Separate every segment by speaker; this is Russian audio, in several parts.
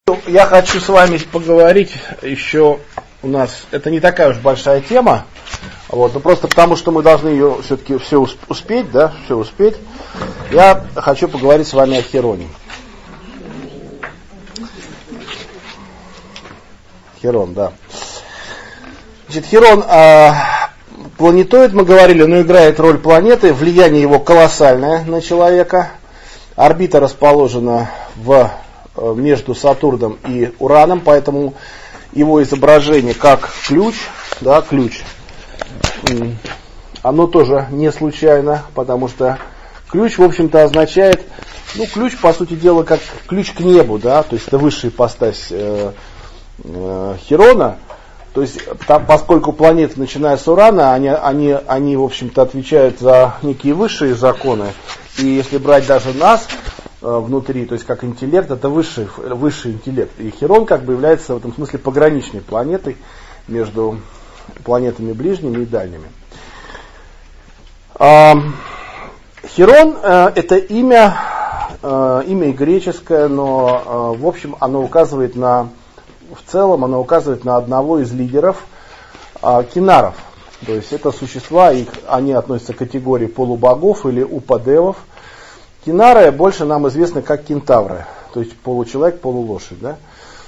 Speaker 1: Я хочу с вами поговорить еще, у нас это не такая уж большая тема, но просто потому, что мы должны ее все-таки все успеть, я хочу поговорить с вами о Хироне. Хирон, да. Значит, Хирон, планетоид, мы говорили, но играет роль планеты, влияние его колоссальное на человека. Орбита расположена между Сатурном и Ураном, поэтому его изображение как ключ, оно тоже не случайно, потому что ключ, в общем-то, означает, ключ, по сути дела, как ключ к небу, то есть это высшая ипостась Хирона, то есть поскольку планеты, начиная с Урана, они, в общем-то, отвечают за некие высшие законы, и если брать даже нас внутри, то есть как интеллект, это высший интеллект. И Хирон как бы является в этом смысле пограничной планетой между планетами ближними и дальними. Хирон это имя греческое, но в общем оно указывает на одного из лидеров кинаров. То есть это существа, они относятся к категории полубогов или упадевов. Кинары больше нам известны как кентавры, то есть получеловек, полулошадь. Да?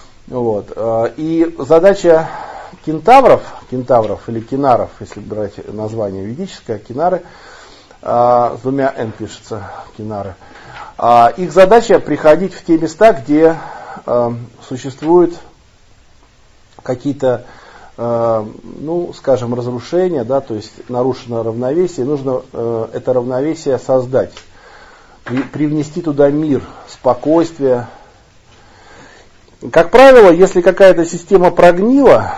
Speaker 1: И задача кентавров или кинаров, если брать название ведическое, кинары, с двумя «н» пишется, кинары, их задача приходить в те места, где существуют какие-то, скажем, разрушения, то есть нарушено равновесие, нужно это равновесие создать. Привнести туда мир, спокойствие. Как правило, если какая-то система прогнила,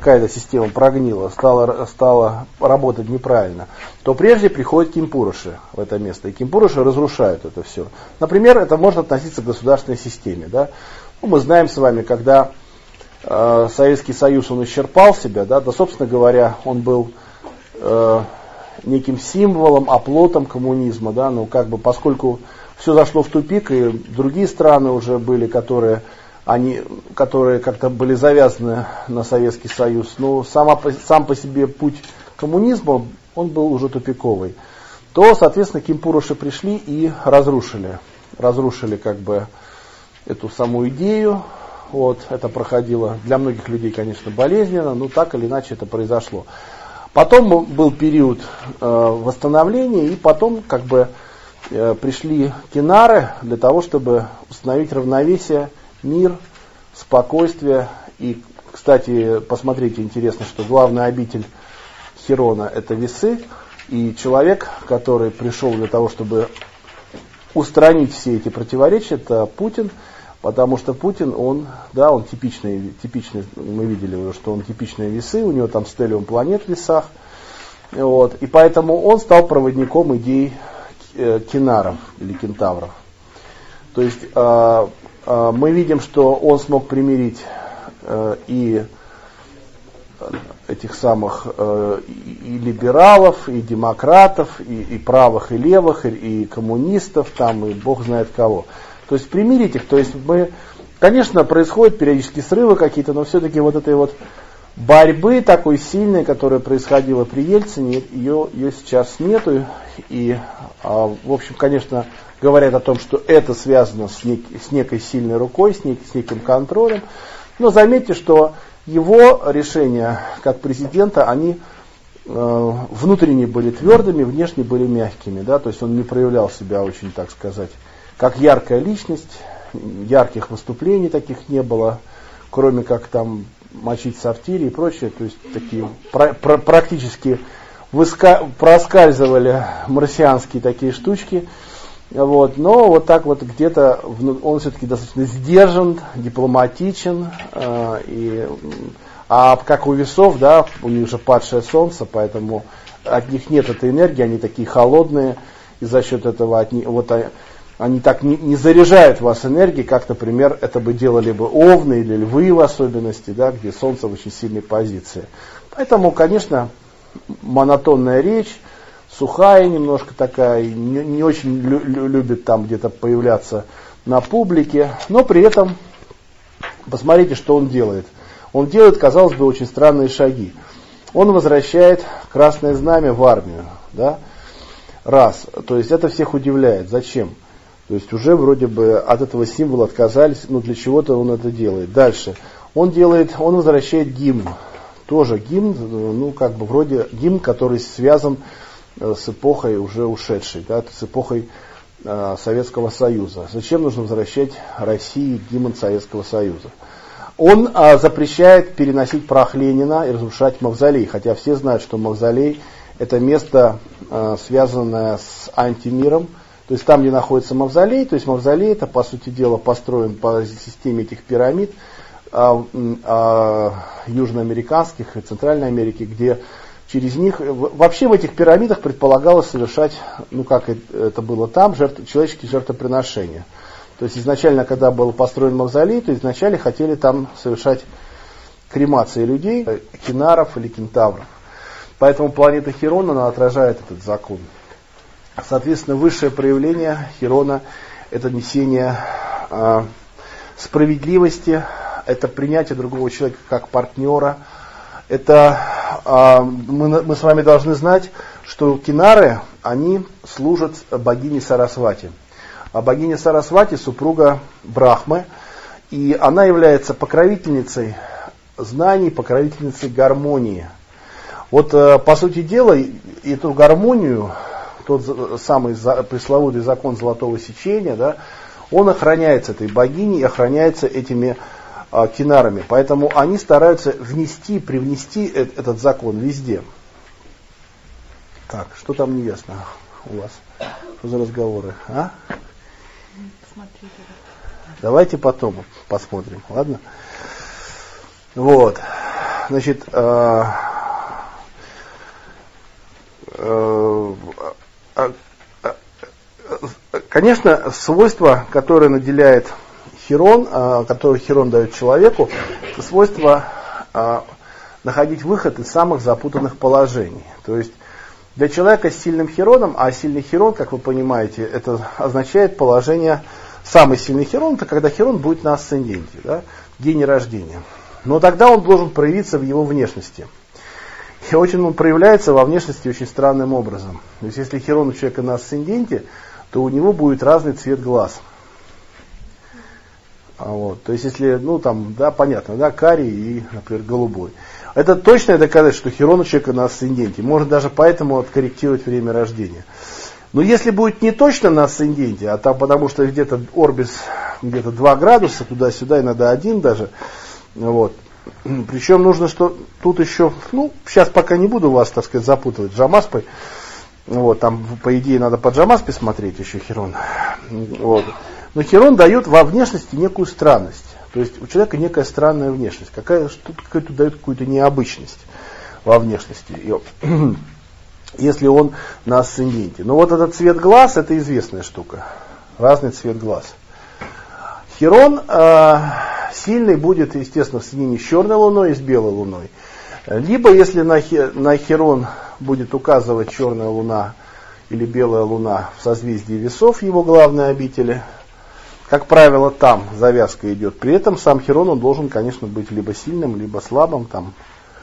Speaker 1: стала работать неправильно, то прежде приходят кимпуруши в это место, и кимпуруши разрушают это все. Например, это может относиться к государственной системе. Да? Мы знаем с вами, когда Советский Союз он исчерпал себя, собственно говоря, он был неким символом, оплотом коммунизма, поскольку все зашло в тупик, и другие страны уже были, которые как-то были завязаны на Советский Союз, но сам по себе путь коммунизма, он был уже тупиковый, то, соответственно, кимпуруши пришли и разрушили как бы эту саму идею. Это проходило для многих людей, конечно, болезненно, но так или иначе это произошло. Потом был период восстановления, и потом как бы пришли кинары для того, чтобы установить равновесие, мир, спокойствие. И, кстати, посмотрите, интересно, что главная обитель Хирона это весы, и человек, который пришел для того, чтобы устранить все эти противоречия, это Путин. Потому что Путин, он типичный, мы видели уже, что он типичные весы, у него там стеллиум планет в весах. И поэтому он стал проводником идей кинаров или кентавров. То есть мы видим, что он смог примирить и этих самых и либералов, и демократов, и правых, и левых, и коммунистов, и бог знает кого. То есть примирить их, то есть конечно, происходят периодически срывы какие-то, но все-таки этой борьбы такой сильной, которая происходила при Ельцине, ее сейчас нету. И, в общем, конечно, говорят о том, что это связано с некой сильной рукой, с неким контролем. Но заметьте, что его решения как президента, они внутренне были твердыми, внешне были мягкими. То есть он не проявлял себя очень, так сказать, как яркая личность, ярких выступлений таких не было, кроме как там мочить в сортире и прочее, то есть такие практически проскальзывали марсианские такие штучки, но так где-то он все-таки достаточно сдержан, дипломатичен, а как у весов, у них же падшее солнце, поэтому от них нет этой энергии, они такие холодные, и за счет этого они так не заряжают вас энергией, как, например, это бы делали бы овны или львы в особенности, где солнце в очень сильной позиции. Поэтому, конечно, монотонная речь, сухая немножко такая, не очень любит там где-то появляться на публике, но при этом Посмотрите, что он делает. Он делает, казалось бы, очень странные шаги. Он возвращает Красное Знамя в армию. Да? Раз. То есть это всех удивляет. Зачем? То есть уже вроде бы от этого символа отказались, но для чего-то он это делает. Дальше. Он возвращает гимн. Тоже гимн, ну как бы вроде гимн, который связан с эпохой уже ушедшей, да, с эпохой Советского Союза. Зачем нужно возвращать России гимн Советского Союза? Он запрещает переносить прах Ленина и разрушать мавзолей, хотя все знают, что мавзолей это место, связанное с антимиром. То есть там, где находится мавзолей, то есть мавзолей это, по сути дела, построен по системе этих пирамид южноамериканских и Центральной Америки, где через них, вообще в этих пирамидах предполагалось совершать, ну как это было там, человеческие жертвоприношения. То есть изначально, когда был построен мавзолей, то изначально хотели там совершать кремации людей, кинаров или кентавров. Поэтому планета Хирон, она отражает этот закон. Соответственно, высшее проявление Хирона – это несение справедливости, это принятие другого человека как партнера. Это мы с вами должны знать, что кинары, они служат богине Сарасвати. А богиня Сарасвати – супруга Брахмы, и она является покровительницей знаний, покровительницей гармонии. Вот, по сути дела, эту гармонию, тот самый пресловутый закон золотого сечения, да, он охраняется этой богиней, охраняется этими кинарами. Поэтому они стараются привнести этот закон везде. Так, что там не ясно у вас? Что за разговоры? А? Давайте потом посмотрим, ладно? Вот. Значит, конечно, свойство, которое наделяет Хирон, которое Хирон дает человеку, это свойство находить выход из самых запутанных положений. То есть для человека с сильным Хироном, а сильный Хирон, как вы понимаете, это означает положение, самый сильный Хирон, это когда Хирон будет на асценденте, да, в гене рождения. Но тогда он должен проявиться в его внешности. И он проявляется во внешности очень странным образом. То есть если Хирон у человека на асценденте, то у него будет разный цвет глаз. Вот. То есть если, ну там, да, понятно, да, карий и, например, голубой. Это точное доказательство, что Хирон у человека на асценденте. Можно даже поэтому откорректировать время рождения. Но если будет не точно на асценденте, а там потому что где-то орбис где-то 2 градуса, туда-сюда, иногда 1 даже, вот. Причем нужно, что тут еще, ну, сейчас пока не буду вас, так сказать, запутывать Джамаспой. Вот, там, по идее, надо по Джамаспе смотреть еще Хирон. Вот. Но Хирон дает во внешности некую странность. То есть у человека некая странная внешность. Какая-то дает какую-то необычность во внешности. Если он на асценденте. Но вот этот цвет глаз, это известная штука. Разный цвет глаз. Хирон сильный будет, естественно, в соединении с черной луной и с белой луной. Либо, если на Хирон будет указывать черная луна или белая луна в созвездии весов, его главной обители, как правило, там завязка идет. При этом сам Хирон, он должен, конечно, быть либо сильным, либо слабым. Там.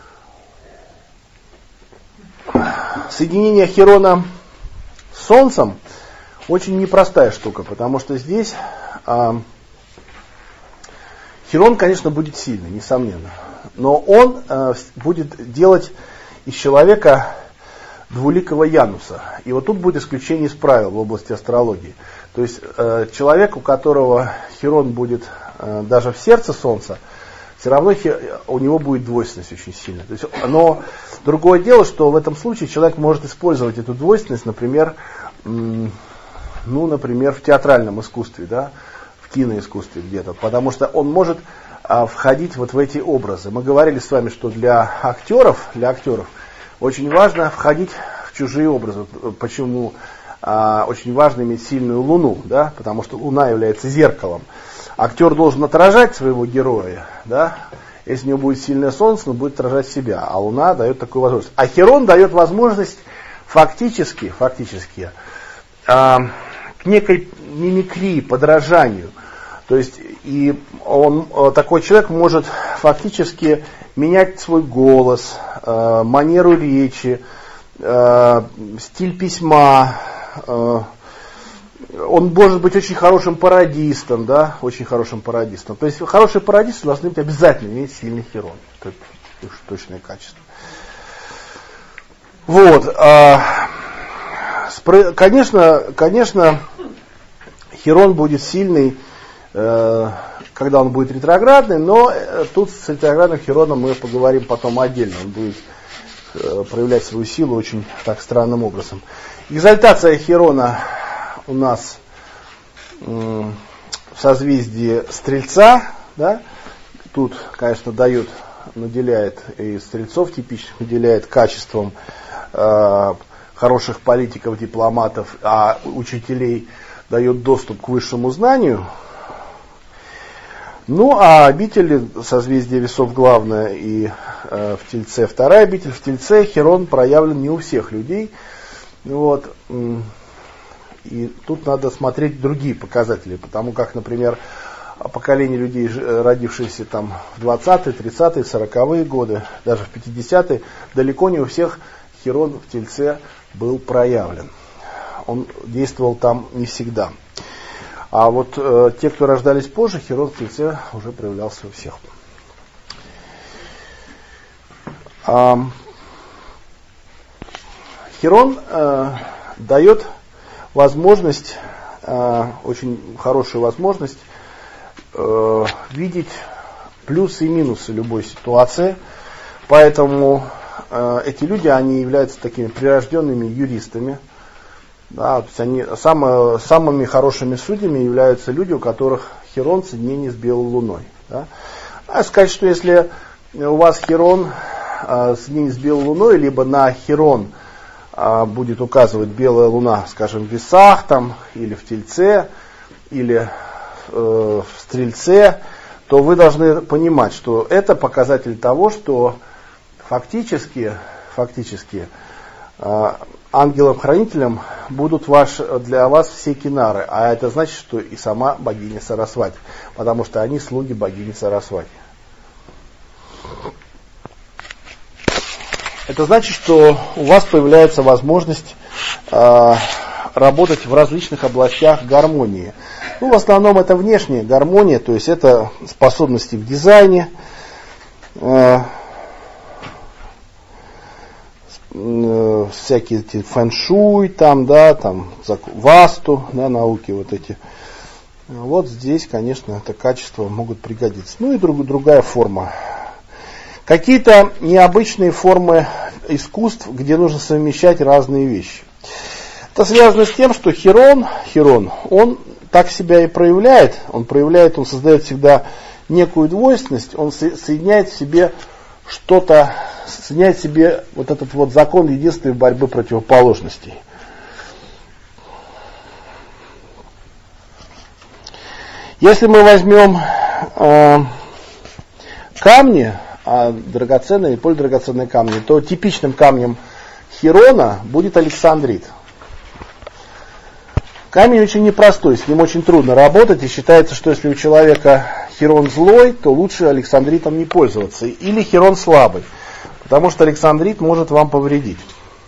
Speaker 1: Соединение Хирона с Солнцем очень непростая штука, потому что здесь Хирон, конечно, будет сильный, несомненно. Но он будет делать из человека двуликого Януса. И вот тут будет исключение из правил в области астрологии. То есть человек, у которого Хирон будет даже в сердце Солнца, все равно у него будет двойственность очень сильная. То есть, но другое дело, что в этом случае человек может использовать эту двойственность, например, например, в театральном искусстве, да, в киноискусстве где-то, потому что он может входить вот в эти образы. Мы говорили с вами, что для актеров очень важно входить в чужие образы. Почему очень важно иметь сильную луну, да, потому что луна является зеркалом. Актер должен отражать своего героя, да. Если у него будет сильное солнце, он будет отражать себя, а луна дает такую возможность. А Хирон дает возможность фактически к некой мимикрии, подражанию. То есть, и такой человек может фактически менять свой голос, манеру речи, стиль письма. Он может быть очень хорошим пародистом, да, очень хорошим пародистом. То есть, хорошие пародисты должны быть обязательно иметь сильный хирон. Это точное качество. Вот. Конечно, хирон будет сильный, когда он будет ретроградный, но тут с ретроградным хироном мы поговорим потом отдельно. Он будет проявлять свою силу очень так странным образом. Экзальтация хирона у нас в созвездии Стрельца, да? Тут, конечно, наделяет и стрельцов типичных, наделяет качеством хороших политиков, дипломатов, а учителей дает доступ к высшему знанию. Ну, а обители созвездия Весов главное и в Тельце вторая обитель. В Тельце хирон проявлен не у всех людей. Вот. И тут надо смотреть другие показатели, потому как, например, поколение людей, родившиеся там в 20-е, 30-е, 40-е годы, даже в 50-е, далеко не у всех хирон в Тельце был проявлен. Он действовал там не всегда. А вот те, кто рождались позже, хирон в Тельце уже проявлялся у всех. Хирон дает возможность, очень хорошую возможность видеть плюсы и минусы любой ситуации. Поэтому эти люди, они являются такими прирожденными юристами. Да, то есть самыми хорошими судьями являются люди, у которых хирон в соединении с белой луной. Да. А сказать, что если у вас хирон в соединении с белой луной, либо на хирон будет указывать белая луна, скажем, в Весах там, или в Тельце, или в Стрельце, то вы должны понимать, что это показатель того, что фактически ангелом-хранителем будут для вас все кинары, а это значит, что и сама богиня Сарасвати, потому что они слуги богини Сарасвати. Это значит, что у вас появляется возможность работать в различных областях гармонии. Ну, в основном это внешняя гармония, то есть это способности в дизайне, всякие эти фэн-шуй, там, васту, да, науки вот эти. Вот здесь, конечно, это качество могут пригодиться. Ну и другая форма. Какие-то необычные формы искусств, где нужно совмещать разные вещи. Это связано с тем, что хирон, он так себя и проявляет. Он создает всегда некую двойственность, он соединяет в себе что-то, соединяет в себе вот этот вот закон единственной борьбы противоположностей. Если мы возьмем камни, драгоценные и полудрагоценные камни, то типичным камнем хирона будет александрит. Камень очень непростой, с ним очень трудно работать, и считается, что если у человека хирон злой, то лучше александритом не пользоваться. Или хирон слабый, потому что александрит может вам повредить.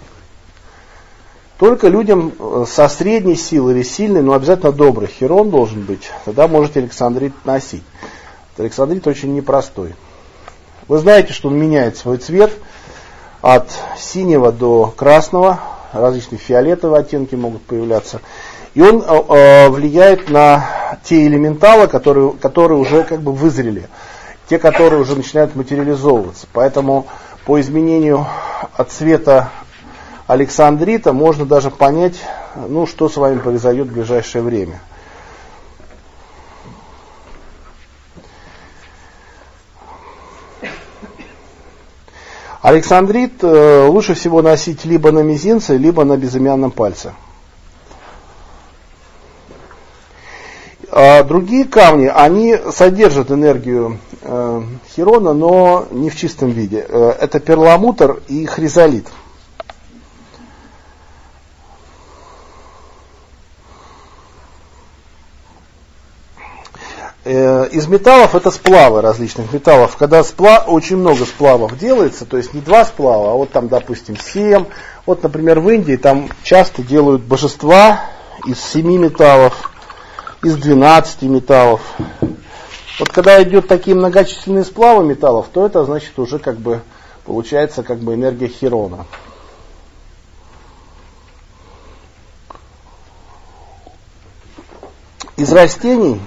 Speaker 1: Только людям со средней силой или сильной, но обязательно добрый хирон должен быть, тогда можете александрит носить. Александрит очень непростой. Вы знаете, что он меняет свой цвет от синего до красного, различные фиолетовые оттенки могут появляться. И он влияет на те элементалы, которые уже как бы вызрели, те, которые уже начинают материализовываться. Поэтому по изменению цвета александрита можно даже понять, что с вами произойдет в ближайшее время. Александрит лучше всего носить либо на мизинце, либо на безымянном пальце. А другие камни, они содержат энергию хирона, но не в чистом виде. Это перламутр и хризолит. Из металлов это сплавы различных металлов. Когда очень много сплавов делается, то есть не 2 сплава, а вот там, допустим, 7. Вот, например, в Индии там часто делают божества из 7 металлов, из 12 металлов. Вот когда идет такие многочисленные сплавы металлов, то это значит уже как бы получается как бы энергия Хирона. Из растений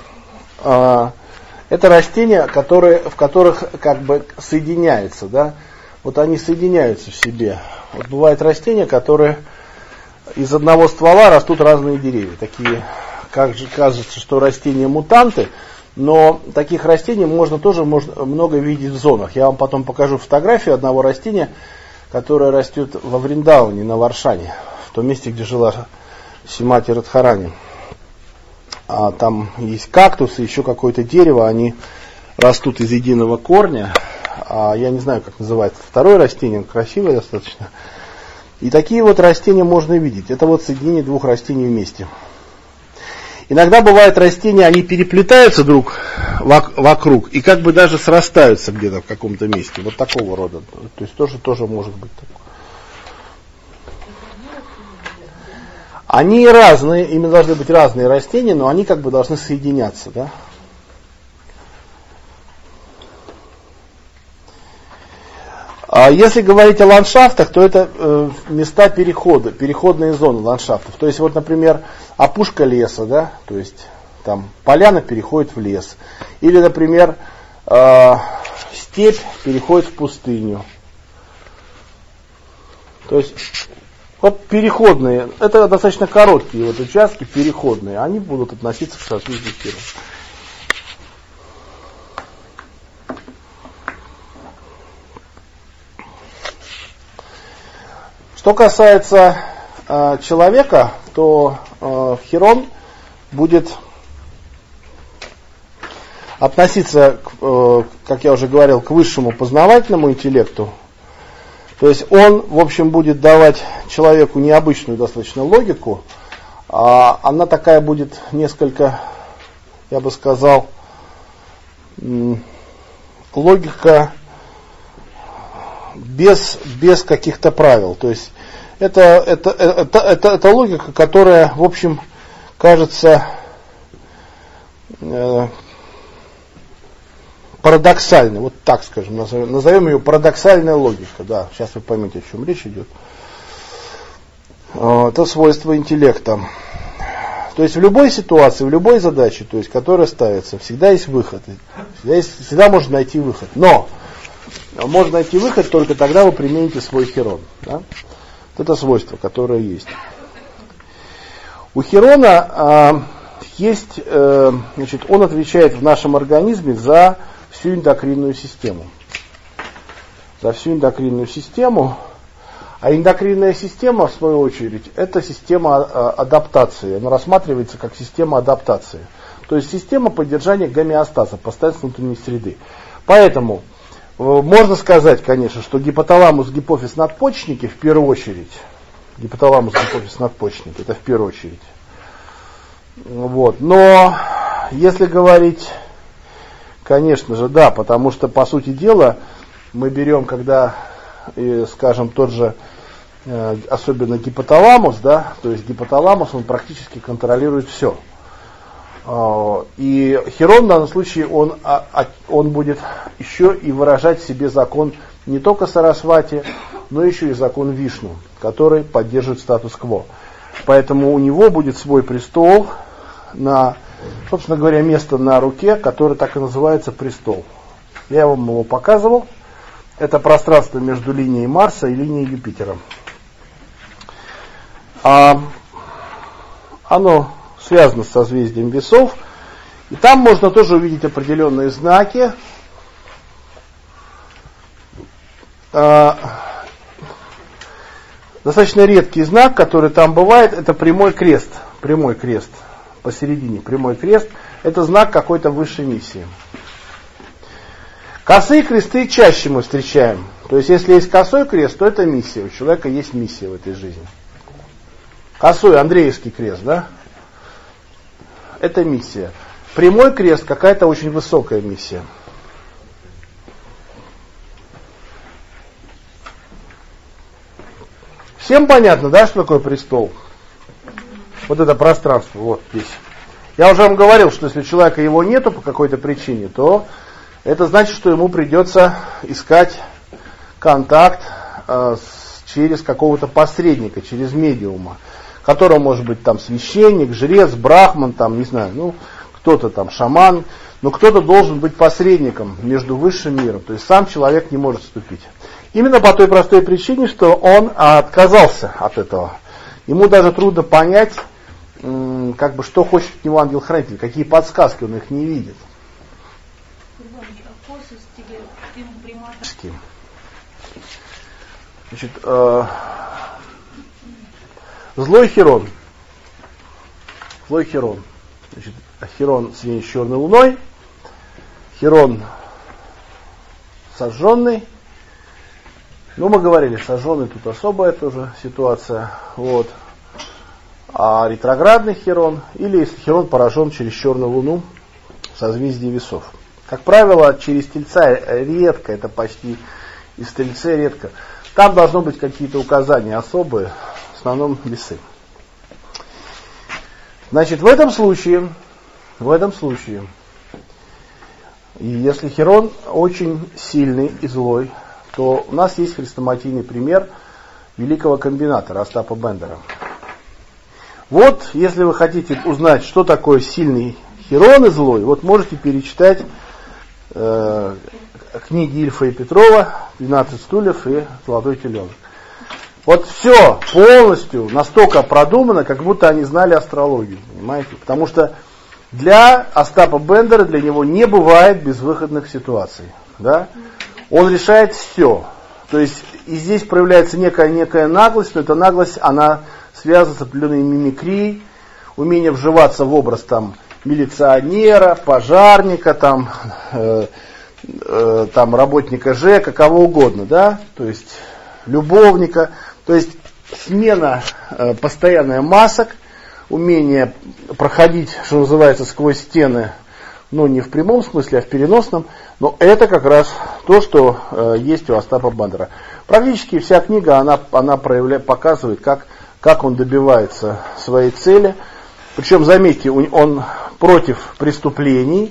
Speaker 1: это растения, в которых как бы соединяются, да? Вот они соединяются в себе. Вот бывают растения, которые из одного ствола растут разные деревья. Такие, как же кажется, что растения мутанты, но таких растений можно много видеть в зонах. Я вам потом покажу фотографию одного растения, которое растет во Вриндауне, на Варшане, в том месте, где жила Шримати Радхарани. Там есть кактусы, еще какое-то дерево, они растут из единого корня. Я не знаю, как называется второе растение, красивое достаточно. И такие вот растения можно видеть. Это вот соединение 2 растений вместе. Иногда бывают растения, они переплетаются друг вокруг и как бы даже срастаются где-то в каком-то месте. Вот такого рода. То есть тоже может быть такое. Они разные, ими должны быть разные растения, но они как бы должны соединяться, да? А если говорить о ландшафтах, то это места перехода, переходные зоны ландшафтов. То есть вот, например, опушка леса, да, то есть там поляна переходит в лес. Или, например, степь переходит в пустыню. То есть вот переходные, это достаточно короткие вот участки, переходные, они будут относиться к созвездию Хирона. Что касается человека, то Хирон будет относиться, как я уже говорил, к высшему познавательному интеллекту. То есть он, в общем, будет давать человеку необычную достаточно логику. Она такая будет несколько, я бы сказал, логика без каких-то правил. То есть это логика, которая, в общем, кажется парадоксальной. Вот так скажем, назовем ее парадоксальная логика. Да, сейчас вы поймете, о чем речь идет. Это свойство интеллекта. То есть в любой ситуации, в любой задаче, то есть, которая ставится, всегда есть выход. Всегда можно найти выход. Но можно найти выход только тогда вы примените свой Хирон. Да? Это свойство, которое есть. У Хирона есть, значит, он отвечает в нашем организме за всю эндокринную систему. За всю эндокринную систему. А эндокринная система, в свою очередь, это система адаптации. Она рассматривается как система адаптации. То есть система поддержания гомеостаза, постоянства внутренней среды. Поэтому можно сказать, конечно, что гипоталамус, гипофиз, надпочечники в первую очередь. Гипоталамус, гипофиз, надпочечники, это в первую очередь. Вот. Но если говорить, конечно же, да, потому что, по сути дела, мы берем, когда, скажем, тот же, особенно гипоталамус, да, то есть гипоталамус, он практически контролирует все. И Хирон в данном случае, он будет еще и выражать в себе закон не только Сарасвати, но еще и закон Вишну, который поддерживает статус-кво. Поэтому у него будет свой престол, собственно говоря, место на руке, которое так и называется престол. Я вам его показывал. Это пространство между линией Марса и линией Юпитера. Оно связано с созвездием Весов. И там можно тоже увидеть определенные знаки. Достаточно редкий знак, который там бывает, это прямой крест. Прямой крест. Посередине прямой крест. Это знак какой-то высшей миссии. Косые кресты чаще мы встречаем. То есть, если есть косой крест, то это миссия. У человека есть миссия в этой жизни. Косой, Андреевский крест, да? Это миссия. прямой крест какая-то очень высокая миссия. Всем понятно, да, что такое престол? Вот это пространство, вот здесь. Я уже вам говорил, что если у человека его нету по какой-то причине, то это значит, что ему придется искать контакт через какого-то посредника, через медиума, которым может быть там священник, жрец, брахман, там, не знаю, ну, кто-то там шаман, но кто-то должен быть посредником между высшим миром, то есть сам человек не может вступить. Именно по той простой причине, что он отказался от этого. Ему даже трудно понять, как бы, что хочет от него ангел-хранитель, какие подсказки, он их не видит. Значит, злой Хирон. Злой Хирон. Значит, Хирон свинь с черной луной. Хирон сожженный. Ну, мы говорили, сожженный тут особая тоже ситуация. Вот. А ретроградный Хирон, или если Хирон поражен через черную луну в созвездии весов. Как правило, через Тельца редко, это почти из Тельца редко. Там должны быть какие-то указания особые, в основном весы. Значит, в этом случае, и если Хирон очень сильный и злой, то у нас есть хрестоматийный пример великого комбинатора Остапа Бендера. Вот, если вы хотите узнать, что такое сильный Хирон и злой, вот можете перечитать книги Ильфа и Петрова «12 стульев» и «Золотой теленок». Вот все полностью настолько продумано, как будто они знали астрологию, понимаете? Потому что для Остапа Бендера, для него не бывает безвыходных ситуаций. Да? Он решает все. То есть и здесь проявляется некая наглость, но эта наглость, она связана с определенной мимикрией, умение вживаться в образ там милиционера, пожарника, там работника ЖЭКа, кого угодно, да, то есть любовника, то есть смена постоянная масок, умение проходить, что называется, сквозь стены, ну не в прямом смысле, а в переносном, но это как раз то, что есть у Остапа Бендера. Практически вся книга, она показывает, как он добивается своей цели. Причем, заметьте, он против преступлений,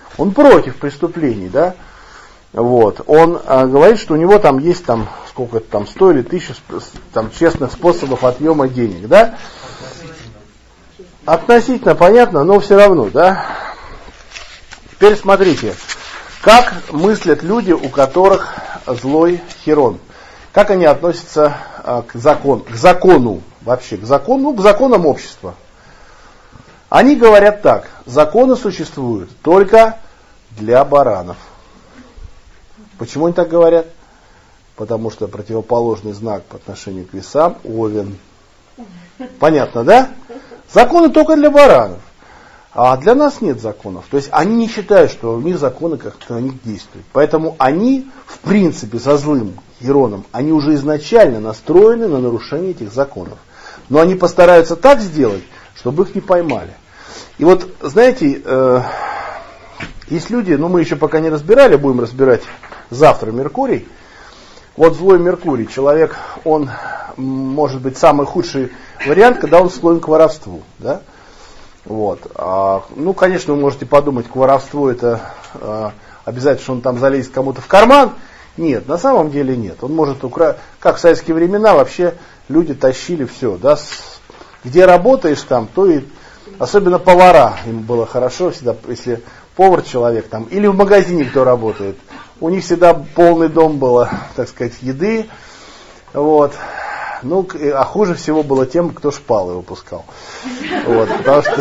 Speaker 1: да, вот, он говорит, что у него там есть там, сколько-то там, 100 или 1000 там, честных способов отъема денег, да. Относительно понятно, но все равно, да. Теперь смотрите, как мыслят люди, у которых злой Хирон. Как они относятся к закону вообще, к законам общества. Они говорят так: законы существуют только для баранов. Почему они так говорят? Потому что противоположный знак по отношению к весам — Овен. Понятно, да? Законы только для баранов. А для нас нет законов. То есть они не считают, что у них законы как-то на них действуют. Поэтому они, в принципе, со злым Хироном, они уже изначально настроены на нарушение этих законов. Но они постараются так сделать, чтобы их не поймали. И вот, знаете, есть люди, но мы еще пока не разбирали, будем разбирать завтра Меркурий. Вот злой Меркурий, человек, он может быть самый худший вариант, когда он склонен к воровству. Да? Вот. Ну, конечно, вы можете подумать, к воровству это обязательно, что он там залезет кому-то в карман. Нет, на самом деле нет. Он может украсть, как в советские времена вообще люди тащили все. Да? Где работаешь там, то и особенно повара, им было хорошо всегда, если повар человек там, или в магазине кто работает, у них всегда полный дом было, так сказать, еды, вот. Ну, а хуже всего было тем, кто шпалы выпускал. Вот, потому что...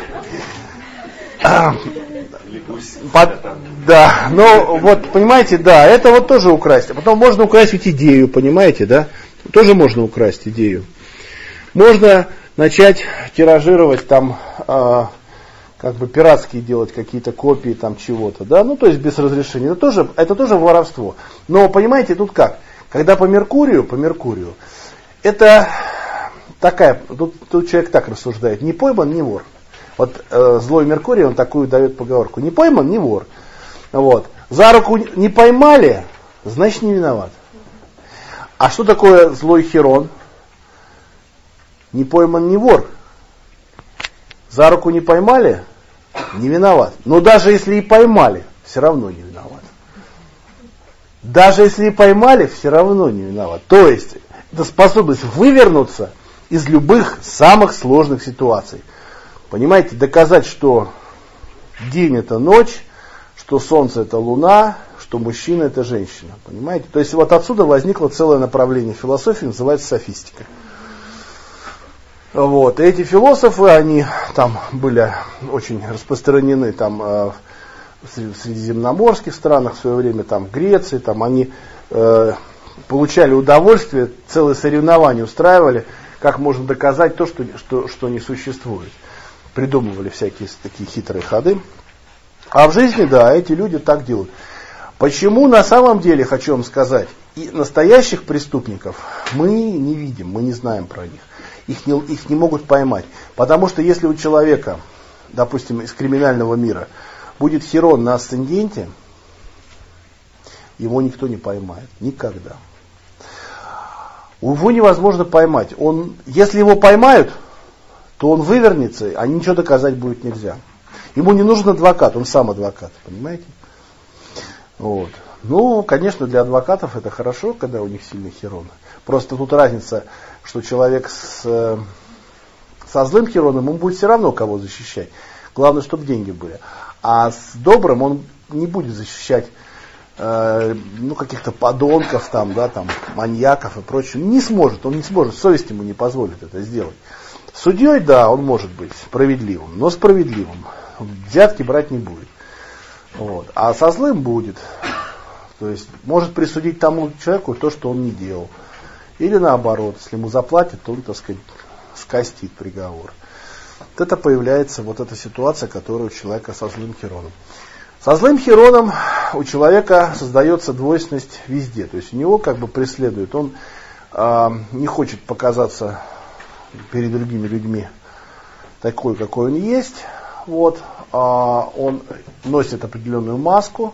Speaker 1: Да, ну вот, понимаете, да, это вот тоже украсть. А потом можно украсть ведь идею, понимаете, да? Тоже можно украсть идею. Можно начать тиражировать там, как бы пиратские делать какие-то копии там чего-то, да, ну то есть без разрешения. Это тоже воровство. Но понимаете, тут как? Когда по Меркурию, это такая, тут человек так рассуждает, не пойман, не вор. Вот злой Меркурий, он такую дает поговорку. Не пойман, не вор. Вот. За руку не поймали, значит не виноват. А что такое злой Хирон? Не пойман, не вор. За руку не поймали, не виноват. Но даже если и поймали, все равно не виноват. Даже если и поймали, все равно не виноват. То есть, это способность вывернуться из любых самых сложных ситуаций. Понимаете, доказать, что день это ночь, что солнце это луна, что мужчина это женщина. Понимаете? То есть вот отсюда возникло целое направление философии, называется софистика. Вот. И эти философы, они там были очень распространены там, в средиземноморских странах в свое время, там, в Греции, там, они получали удовольствие, целые соревнования устраивали, как можно доказать то, что не существует. Придумывали всякие такие хитрые ходы. А в жизни, да, эти люди так делают. Почему на самом деле, хочу вам сказать, и настоящих преступников мы не видим, мы не знаем про них. Их не могут поймать. Потому что если у человека, допустим, из криминального мира, будет Хирон на асценденте, его никто не поймает. Никогда. Его невозможно поймать. Если его поймают, то он вывернется, а ничего доказать будет нельзя. Ему не нужен адвокат, он сам адвокат. Понимаете? Вот. Ну, конечно, для адвокатов это хорошо, когда у них сильный Хирон. Просто тут разница, что человек со злым Хироном, ему будет все равно кого защищать. Главное, чтобы деньги были. А с добрым он не будет защищать каких-то подонков, там, да, там, маньяков и прочее. Не сможет, он не сможет, совесть ему не позволит это сделать. Судьей, да, он может быть справедливым, но справедливым. Взятки брать не будет. Вот. А со злым будет. То есть может присудить тому человеку то, что он не делал. Или наоборот, если ему заплатят, то он, так сказать, скостит приговор. Вот это появляется вот эта ситуация, которая у человека со злым Хироном. Со злым Хироном у человека создается двойственность везде. То есть у него как бы преследует. Он не хочет показаться перед другими людьми такой, какой он есть. Вот. Он носит определенную маску.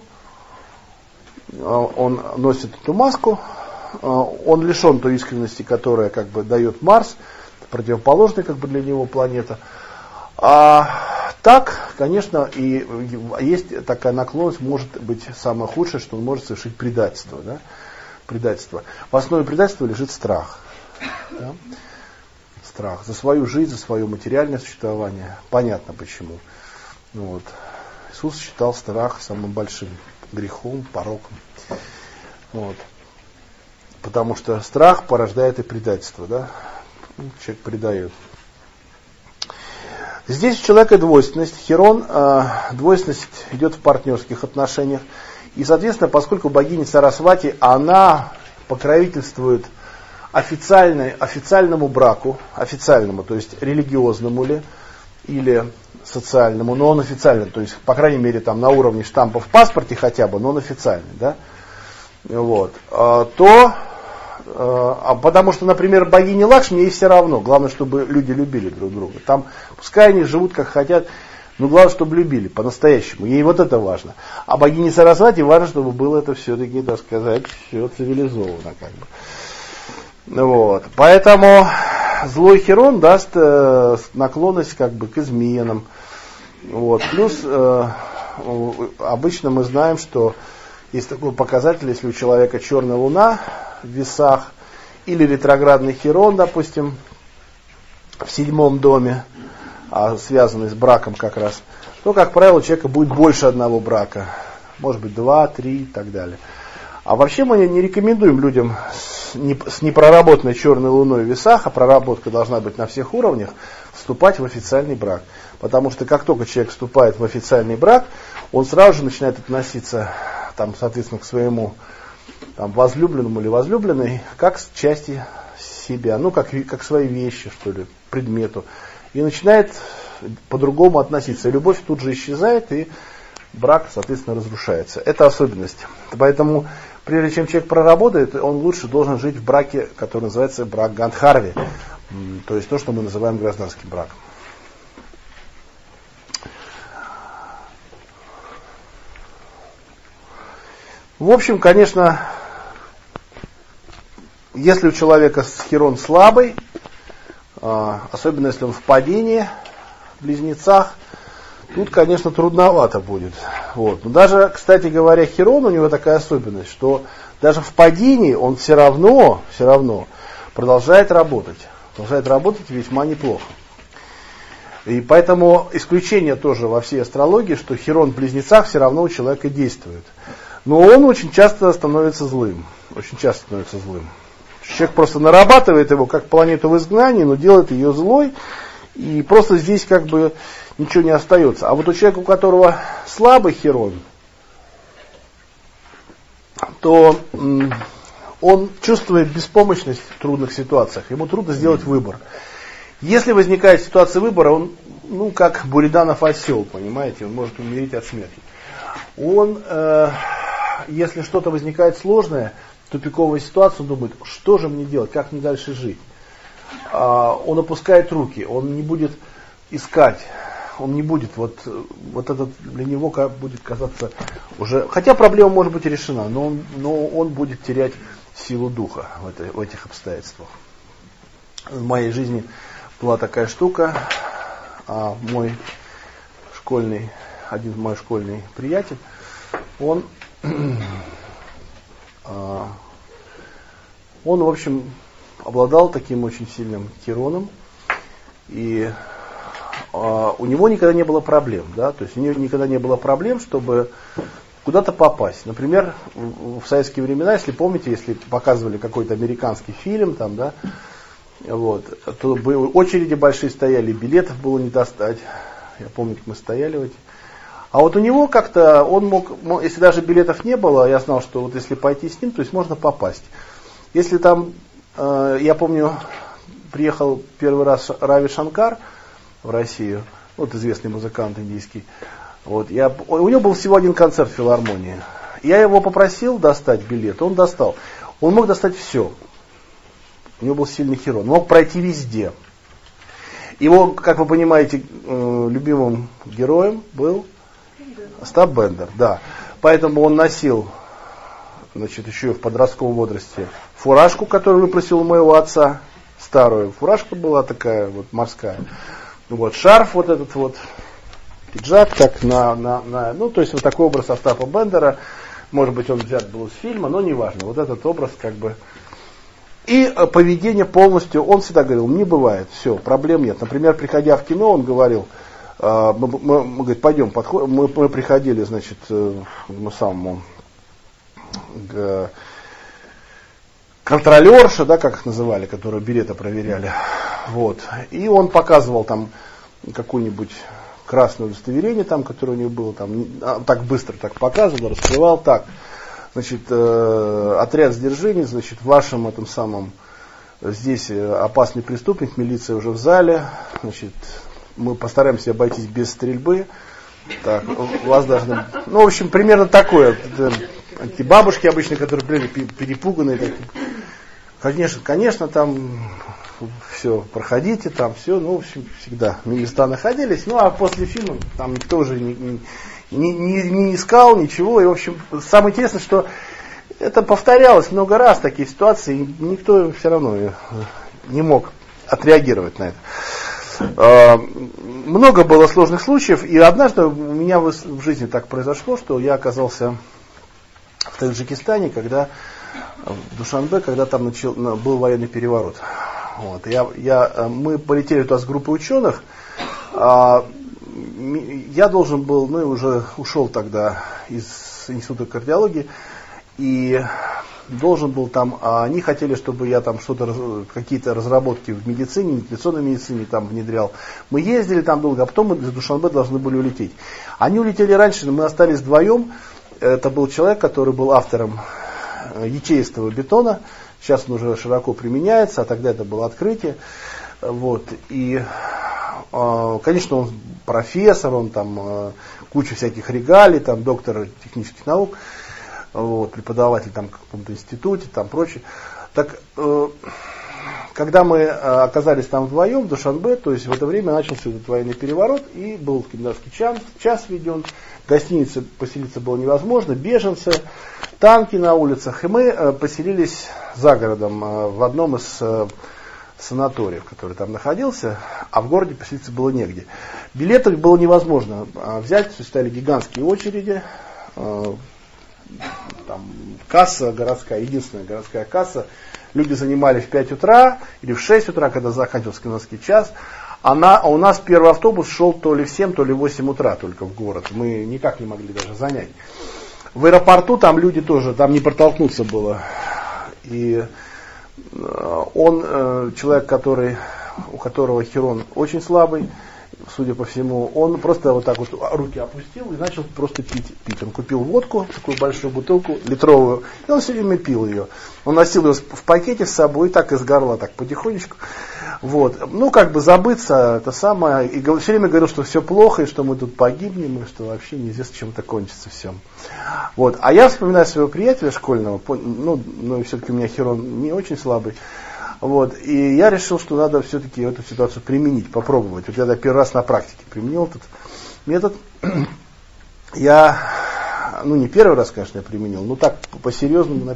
Speaker 1: Он носит эту маску. Он лишен той искренности, которая как бы дает Марс, противоположная как бы для него планета. А так, конечно, и есть такая наклонность, может быть самое худшее, что он может совершить предательство. Да? Предательство. В основе предательства лежит страх. Да? Страх за свою жизнь, за свое материальное существование. Понятно почему. Вот. Иисус считал страх самым большим грехом, пороком. Вот. Потому что страх порождает и предательство. Да? Человек предает. Здесь у человека двойственность. Хирон, двойственность идет в партнерских отношениях. И, соответственно, поскольку богиня Сарасвати, она покровительствует официальному браку, официальному, то есть религиозному или социальному, но он официальный, то есть, по крайней мере, там на уровне штампа в паспорте хотя бы, но он официальный, да? Вот. Потому что, например, богине Лакшми, ей все равно. Главное, чтобы люди любили друг друга. Там, пускай они живут как хотят, но главное, чтобы любили по-настоящему. Ей вот это важно. А богине Сарасвати важно, чтобы было это все-таки, так сказать, все цивилизовано. Как бы. Вот. Поэтому злой Хирон даст наклонность как бы к изменам. Вот. Плюс обычно мы знаем, что есть такой показатель, если у человека черная луна в весах, или ретроградный Хирон, допустим, в 7 доме, связанный с браком как раз, то, как правило, у человека будет больше одного брака. Может быть 2, 3 и так далее. А вообще мы не рекомендуем людям с непроработанной черной луной в весах, а проработка должна быть на всех уровнях, вступать в официальный брак. Потому что как только человек вступает в официальный брак, он сразу же начинает относиться, там, соответственно, к своему там, возлюбленному или возлюбленной, как к части себя, ну, как к своей вещи, что ли, предмету. И начинает по-другому относиться. И любовь тут же исчезает, и брак, соответственно, разрушается. Это особенность. Поэтому, прежде чем человек проработает, он лучше должен жить в браке, который называется брак Гандхарви. То есть то, что мы называем гражданским браком. В общем, конечно, если у человека хирон слабый, особенно если он в падении, в близнецах, тут, конечно, трудновато будет. Вот. Но даже, кстати говоря, хирон, у него такая особенность, что даже в падении он все равно продолжает работать. Продолжает работать весьма неплохо. И поэтому исключение тоже во всей астрологии, что хирон в близнецах все равно у человека действует. Но он очень часто становится злым. Очень часто становится злым. Человек просто нарабатывает его как планету в изгнании, но делает ее злой. И просто здесь как бы ничего не остается. А вот у человека, у которого слабый хирон, то он чувствует беспомощность в трудных ситуациях. Ему трудно сделать выбор. Если возникает ситуация выбора, он, как Буриданов осел, понимаете, он может умереть от смерти. Он, если что-то возникает сложное, тупиковая ситуация, он думает, что же мне делать, как мне дальше жить. Он опускает руки, он не будет искать, он не будет, вот этот для него будет казаться уже, хотя проблема может быть решена, но он будет терять силу духа в этих обстоятельствах. В моей жизни была такая штука, один мой школьный приятель, он, в общем, обладал таким очень сильным хироном, и у него никогда не было проблем, да, то есть у него никогда не было проблем, чтобы куда-то попасть. Например, в советские времена, если помните, если показывали какой-то американский фильм, там, да, вот, то очереди большие стояли, билетов было не достать. Я помню, как мы стояли в эти. А вот у него как-то, он мог, если даже билетов не было, я знал, что вот если пойти с ним, то есть можно попасть. Если там, я помню, приехал первый раз Рави Шанкар в Россию, вот известный музыкант индийский, вот, у него был всего один концерт в филармонии. Я его попросил достать билет, он достал. Он мог достать все. У него был сильный хирон. Он мог пройти везде. Его, как вы понимаете, любимым героем был Остап Бендер. Да. Поэтому он носил, еще в подростковом возрасте, фуражку, которую выпросил у моего отца. Старую. Фуражка была такая вот морская. Вот, шарф вот этот вот, пиджак, так то есть вот такой образ Остапа Бендера. Может быть, он взят был из фильма, но неважно. Вот этот образ как бы. И поведение полностью, он всегда говорил, не бывает, все, проблем нет. Например, приходя в кино, он говорил, мы пойдем, мы приходили, значит, контролерша, да, как их называли, которые билеты проверяли, вот, и он показывал там какую-нибудь красное удостоверение, там, которое у него было, там, так быстро так показывал, раскрывал, так. Значит, отряд сдержания, значит, в вашем этом самом, здесь опасный преступник, милиция уже в зале, значит, мы постараемся обойтись без стрельбы, так, вас должны, в общем, примерно такое, эти бабушки обычно, которые перепуганные, так, конечно, там, все, проходите, там, все, в общем, всегда места находились, а после фильма, там, никто уже не искал ничего. И, в общем, самое интересное, что это повторялось много раз, такие ситуации, и никто все равно не мог отреагировать на это. Много было сложных случаев, и однажды у меня в жизни так произошло, что я оказался в Таджикистане, в Душанбе, когда там был военный переворот. Вот. Мы полетели туда с группой ученых, я должен был, уже ушел тогда из института кардиологии, и должен был там, они хотели, чтобы я там какие-то разработки в медицине, инфекционной медицине там внедрял. Мы ездили там долго, а потом мы из Душанбе должны были улететь. Они улетели раньше, но мы остались вдвоем. Это был человек, который был автором ячеистого бетона. Сейчас он уже широко применяется, а тогда это было открытие. Вот. И, конечно, он профессор, он там куча всяких регалий, там доктор технических наук, вот, преподаватель там в каком-то институте, там прочее. Так, когда мы оказались там вдвоем в Душанбе, то есть в это время начался этот военный переворот, и был комендантский час введен, в гостинице поселиться было невозможно, беженцы, танки на улицах, и мы поселились за городом в одном из санаториев, который там находился, а в городе поселиться было негде. Билетов было невозможно взять, стояли гигантские очереди, там касса городская, единственная городская касса, люди занимали в 5 утра или в 6 утра, когда заканчивался комендантский час, а у нас первый автобус шел то ли в 7, то ли в 8 утра только в город, мы никак не могли даже занять. В аэропорту там люди тоже, там не протолкнуться было, и он, человек, у которого хирон очень слабый, судя по всему, он просто вот так вот руки опустил и начал просто пить. Он купил водку, такую большую бутылку, литровую, и он все время пил ее. Он носил ее в пакете с собой, и так из горла, так потихонечку. Вот. Ну, как бы забыться, это самое. И все время говорил, что все плохо, и что мы тут погибнем, и что вообще неизвестно, чем это кончится все. Вот. А я вспоминаю своего приятеля школьного, ну все-таки у меня хирон не очень слабый. Вот, и я решил, что надо все-таки эту ситуацию применить, попробовать. Вот я первый раз на практике применил этот метод. Я, не первый раз, конечно, я применил, но так по-серьезному.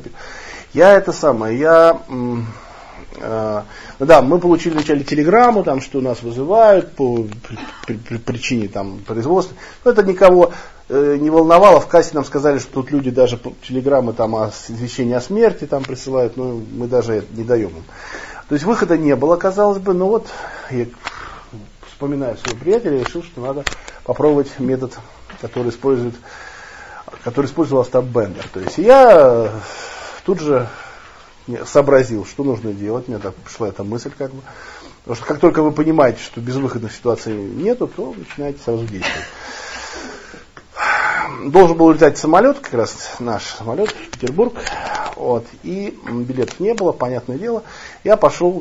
Speaker 1: Мы получили вначале телеграмму, там, что нас вызывают по причине там, производства. Но это никого не волновало. В кассе нам сказали, что тут люди даже телеграммы там, о извещении о смерти там, присылают, но мы даже это не даем им. То есть выхода не было, казалось бы, но вот я, вспоминая своего приятеля, решил, что надо попробовать метод, который использовал Остап Бендер. То есть я тут же сообразил, что нужно делать, мне так пришла эта мысль, как бы. Потому что как только вы понимаете, что безвыходной ситуации нету, то начинаете сразу действовать. Должен был летать самолет, как раз наш самолет в Петербург, вот, и билетов не было, понятное дело. Я пошел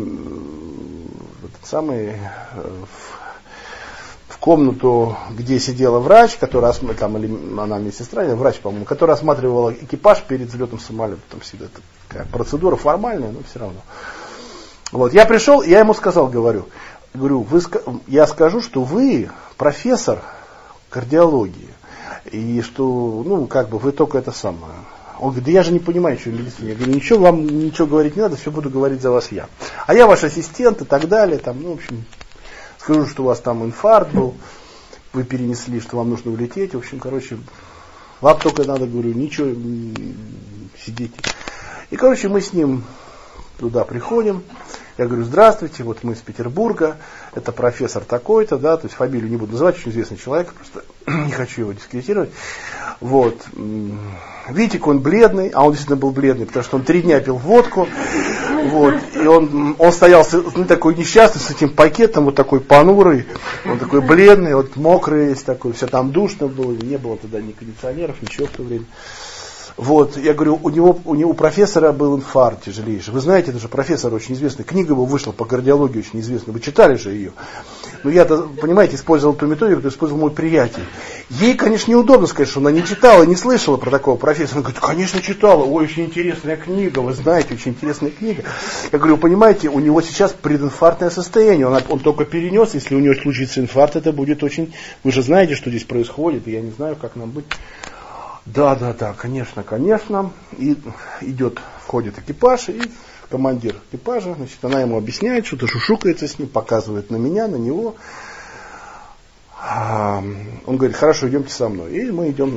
Speaker 1: в комнату, где сидела врач, которая там, или она медсестра, или врач, по-моему, которая осматривала экипаж перед взлетом самолета. Там всегда такая процедура формальная, но все равно. Вот, я пришел, я ему сказал, говорю, я скажу, что вы профессор кардиологии. И что, вы только это самое. Он говорит, да я же не понимаю, что в медицине. Я говорю, вам ничего говорить не надо, все буду говорить за вас я. А я ваш ассистент и так далее. Там, в общем, скажу, что у вас там инфаркт был, вы перенесли, что вам нужно улететь. В общем, вам только надо, говорю, ничего, сидите. И, мы с ним туда приходим. Я говорю, здравствуйте, вот мы из Петербурга, это профессор такой-то, да, то есть фамилию не буду называть, очень известный человек, просто не хочу его дискредитировать. Вот. Видите, он бледный, а он действительно был бледный, потому что он 3 дня пил водку, вот, и он стоял такой несчастный, с этим пакетом, вот такой понурый, он такой бледный, вот мокрый весь такой, все там душно было, не было тогда ни кондиционеров, ничего в то время. Вот, я говорю, у профессора был инфаркт тяжелейший. Вы знаете, это же профессор очень известный. Книга его вышла по кардиологии очень известная. Вы читали же ее. Но я-то, понимаете, использовал ту методику, которую использовал мой приятель. Ей, конечно, неудобно сказать, что она не читала, не слышала про такого профессора. Она говорит, конечно, читала. Ой, очень интересная книга, вы знаете, очень интересная книга. Я говорю, понимаете, у него сейчас прединфарктное состояние. Он только перенес, если у него случится инфаркт, это будет очень... Вы же знаете, что здесь происходит, и я не знаю, как нам быть... Да, конечно. И входит экипаж, и командир экипажа, она ему объясняет, что-то шушукается с ним, показывает на меня, на него. Он говорит, хорошо, идемте со мной. И мы идем,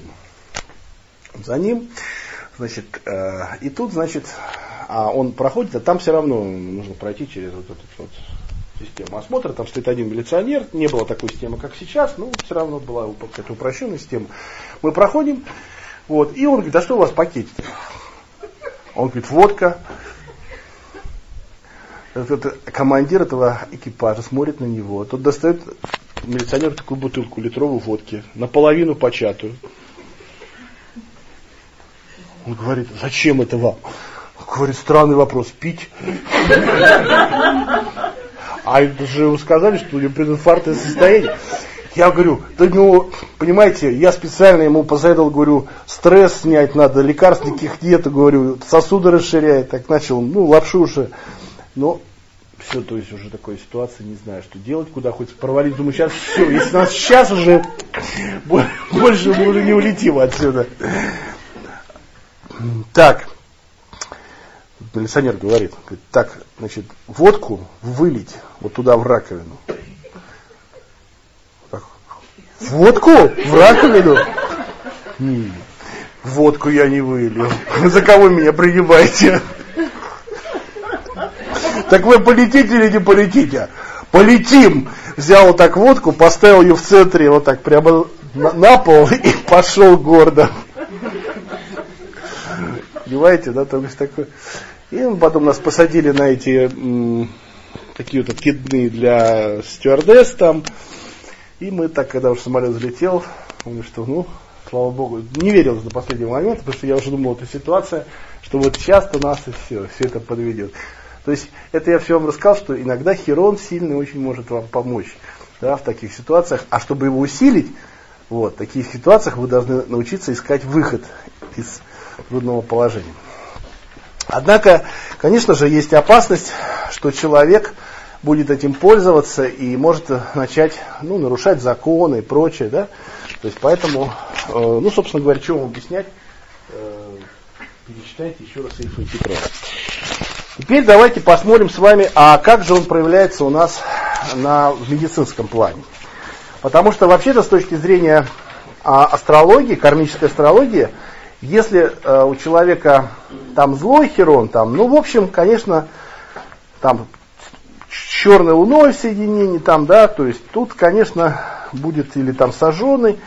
Speaker 1: за ним. И тут, он проходит, а там все равно нужно пройти через вот эту вот систему осмотра. Там стоит один милиционер, не было такой системы, как сейчас, но все равно была какая-то упрощенная система. Мы проходим, вот, и он говорит, а что у вас в пакете? Он говорит, водка. Командир этого экипажа смотрит на него, тот достает милиционер такую бутылку литровую водки, наполовину початую. Он говорит, зачем это вам? Он говорит, странный вопрос, пить? А это же вы сказали, что у него прединфарктное состояние. Я говорю, понимаете, я специально ему посоветовал, говорю, стресс снять надо, лекарств никаких нет, говорю, сосуды расширяет, так начал, лапшу уже Но все, то есть уже такая ситуация, не знаю, что делать, куда хоть провалить. Думаю, сейчас все, если нас сейчас уже больше мы уже не улетим отсюда. Так, милиционер говорит, так, значит, водку вылить вот туда в раковину. Так, водку в раковину? Водку я не вылью. За кого меня принимаете? Так вы полетите или не полетите? Полетим! Взял вот так водку, поставил ее в центре, вот так прямо на пол и пошел гордо. Понимаете, да, то есть такой. И потом нас посадили на эти такие вот откидные для стюардесс там. И мы так, когда уже самолет взлетел, помню, что, слава богу, не верилось до последнего момента, потому что я уже думал, эта ситуация, что вот сейчас-то нас и все это подведет. То есть это я все вам рассказал, что иногда Хирон сильный очень может вам помочь, да, в таких ситуациях. А чтобы его усилить, в таких ситуациях вы должны научиться искать выход из трудного положения. Однако, конечно же, есть опасность, что человек будет этим пользоваться и может начать нарушать законы и прочее. Да? То есть поэтому, собственно говоря, что вам объяснять, перечитайте еще раз Иисус Петрова. Теперь давайте посмотрим с вами, а как же он проявляется у нас в медицинском плане. Потому что вообще-то с точки зрения астрологии, кармической астрологии, если у человека там злой Хирон, в общем, конечно, там с черной луной в соединении, то есть тут, конечно, будет или там сожженный,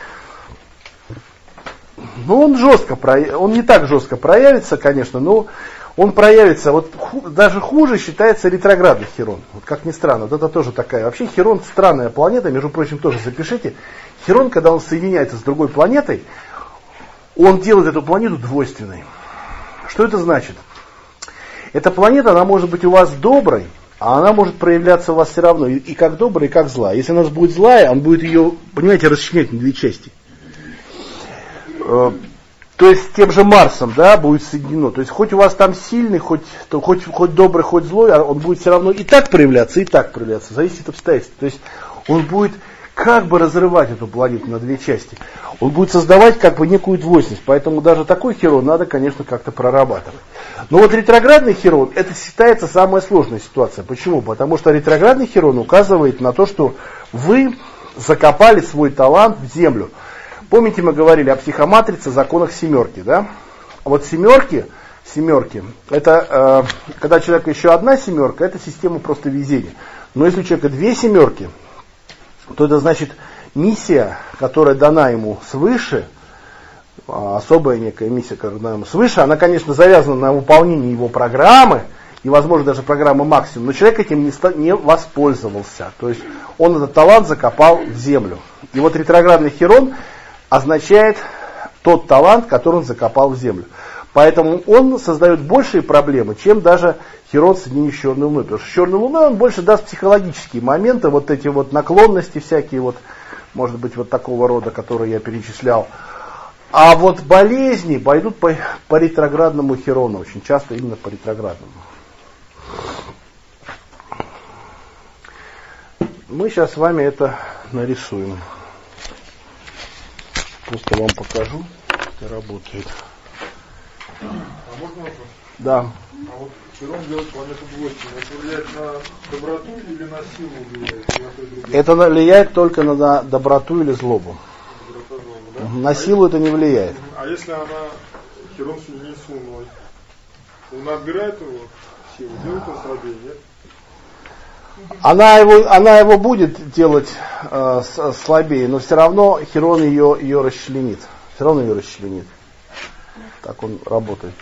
Speaker 1: но он не так жестко проявится, конечно, но он проявится, даже хуже считается ретроградный Хирон. Как ни странно, это тоже такая. Вообще Хирон странная планета, между прочим, тоже запишите. Хирон, когда он соединяется с другой планетой, он делает эту планету двойственной. Что это значит? Эта планета, она может быть у вас доброй, а она может проявляться у вас все равно и как добрая, и как злая. Если она будет злая, он будет ее, понимаете, расчленять на две части. То есть с тем же Марсом, будет соединено. То есть хоть у вас там сильный, хоть добрый, хоть злой, он будет все равно и так проявляться, зависит от обстоятельств. То есть он будет как бы разрывать эту планету на две части. Он будет создавать как бы некую двойственность. Поэтому даже такой Хирон надо, конечно, как-то прорабатывать. Но ретроградный Хирон, это считается самая сложная ситуация. Почему? Потому что ретроградный Хирон указывает на то, что вы закопали свой талант в землю. Помните, мы говорили о психоматрице, законах семерки, да? Вот семерки, это когда у человека еще одна семерка, это система просто везения. Но если у человека две семерки, то это значит миссия, которая дана ему свыше, особая некая миссия, которая дана ему свыше, она, конечно, завязана на выполнении его программы, и, возможно, даже программы максимум, но человек этим не воспользовался. То есть он этот талант закопал в землю. И ретроградный Хирон означает тот талант, который он закопал в землю. Поэтому он создает большие проблемы, чем даже Хирон соединенный с черной луной. Потому что с черной луной он больше даст психологические моменты, эти наклонности всякие, может быть, такого рода, которые я перечислял. А болезни пойдут по ретроградному Хирону, очень часто именно по ретроградному. Мы сейчас с вами это нарисуем. Просто вам покажу, как это работает.
Speaker 2: А можно вопрос?
Speaker 1: Да.
Speaker 2: А Хирон делает планету двойственной. Это влияет на доброту или на силу влияет?
Speaker 1: Это влияет только на доброту или злобу.
Speaker 2: Доброта, злоба, да?
Speaker 1: На силу это не влияет.
Speaker 2: А если она Хирон соединит с Луной? Луна отбирает его силу, делает он слабее, нет?
Speaker 1: Она его будет делать слабее, но все равно Хирон ее расчленит. Все равно ее расчленит. Так он работает.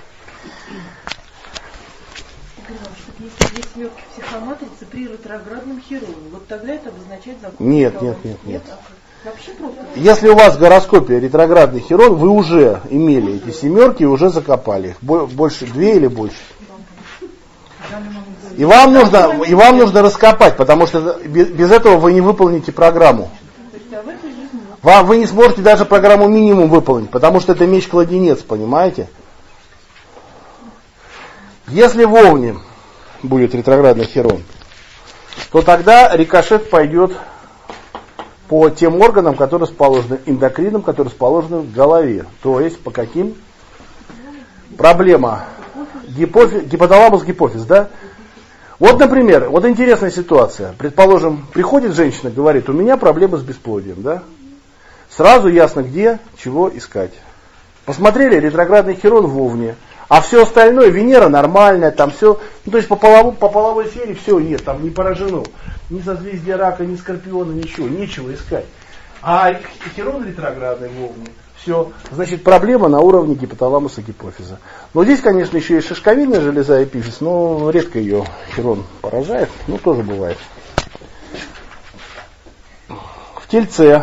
Speaker 3: Если две семерки психоматрицы при ретроградном Хироне, тогда это обозначает закон?
Speaker 1: Нет.
Speaker 3: Вообще просто?
Speaker 1: Если у вас в гороскопе ретроградный Хирон, вы уже имели эти семерки и уже закопали их. Больше, две или больше. И вам нужно раскопать, потому что без этого вы не выполните программу. Вы не сможете даже программу минимум выполнить, потому что это меч-кладенец, понимаете? Если в Овне будет ретроградный хирон, то тогда рикошет пойдет по тем органам, которые расположены, эндокринам, которые расположены в голове. То есть по каким? Проблема. Гипоталамус, гипофиз, да? Вот, например, вот интересная ситуация. Предположим, приходит женщина, говорит, у меня проблемы с бесплодием, да? Сразу ясно, где, чего искать. Посмотрели, ретроградный хирон в Овне, а все остальное, Венера нормальная, там все, ну, то есть по половой сфере все нет, там не поражено. Ни созвездие Рака, ни Скорпиона, ничего, нечего искать. А хирон ретроградный в Овне, все, значит, проблема на уровне гипоталамуса, гипофиза. Но здесь, конечно, еще есть шишковидная железа, эпифиз, но редко ее хирон поражает, но тоже бывает. В Тельце.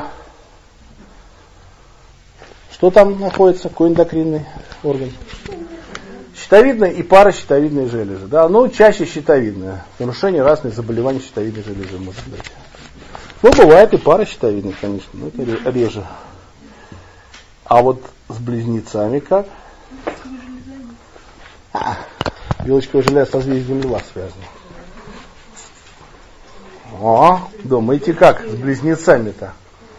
Speaker 1: Что там находится? Какой эндокринный орган? Щитовидная и паращитовидные железы. Да? Ну, чаще щитовидная. Нарушение разных заболеваний щитовидной железы может быть. Ну, бывает и паращитовидная, конечно, но это реже. А вот с близнецами как? Вилочковая железа со созвездием Льва связана. О, думаете как с близнецами-то?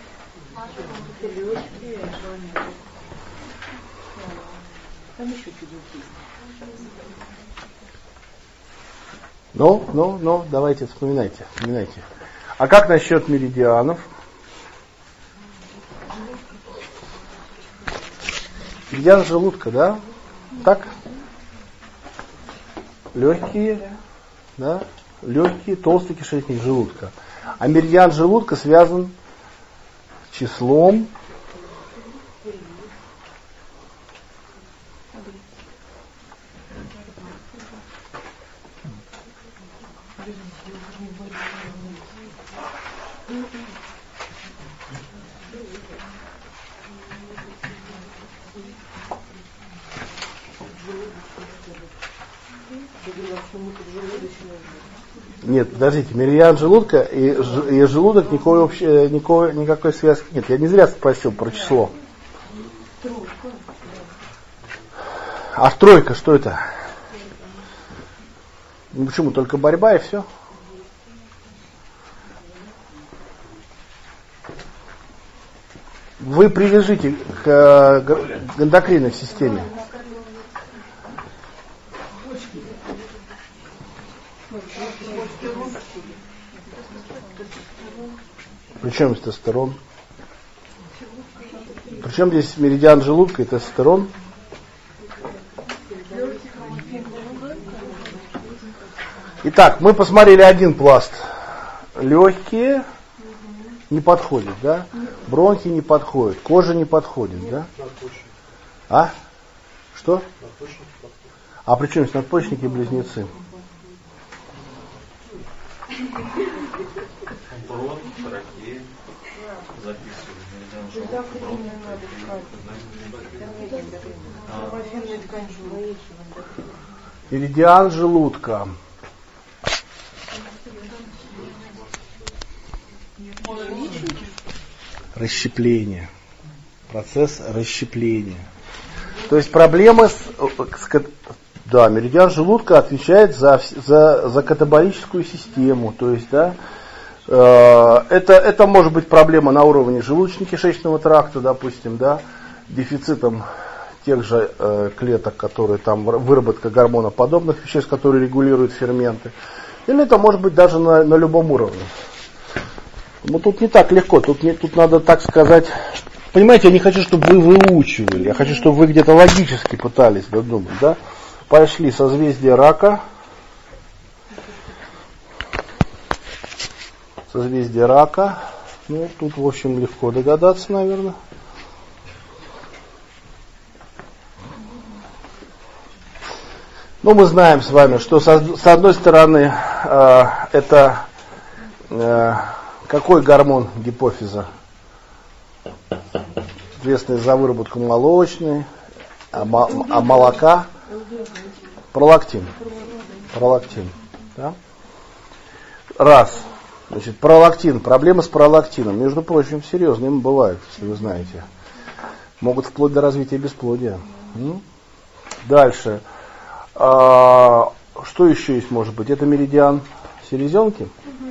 Speaker 1: Ну, давайте вспоминайте. А как насчет меридианов? Меридиан желудка, да? Так? Легкие, да? Легкие, толстый кишечник желудка. А меридиан желудка связан с числом Нет, подождите, меридиан желудка и желудок никакой связки нет. Я не зря спросил про число. А тройка, что это? Ну почему, только борьба и все? Вы привяжите к эндокринной системе. Причем тестостерон? Причем здесь меридиан желудка и тестостерон? Итак, мы посмотрели один пласт. Легкие не подходят, да? Бронхи не подходят, кожа не подходит, да? А? Что? А при чем здесь надпочечники и близнецы? Меридиан желудка. Расщепление. Процесс расщепления. То есть проблемы да, меридиан желудка отвечает за катаболическую систему. То есть, да, это может быть проблема на уровне желудочно-кишечного тракта, допустим, да, дефицитом тех же клеток, которые там выработка гормоноподобных веществ, которые регулируют ферменты. Или это может быть даже на любом уровне. Но тут не так легко, тут надо, так сказать, понимаете, я не хочу, чтобы вы выучивали, я хочу, чтобы вы где-то логически пытались додумать, да. Пошли созвездие Рака. Созвездие Рака. Ну, тут, в общем, легко догадаться, наверное. Ну, мы знаем с вами, что с одной стороны, это какой гормон гипофиза? Ответственный за выработку молочной, а молока? Пролактин. Да? Раз. Значит, пролактин. Проблемы с пролактином. Между прочим, серьезные бывают, если вы знаете. Могут вплоть до развития бесплодия. Дальше. что еще есть, может быть? Это меридиан селезенки.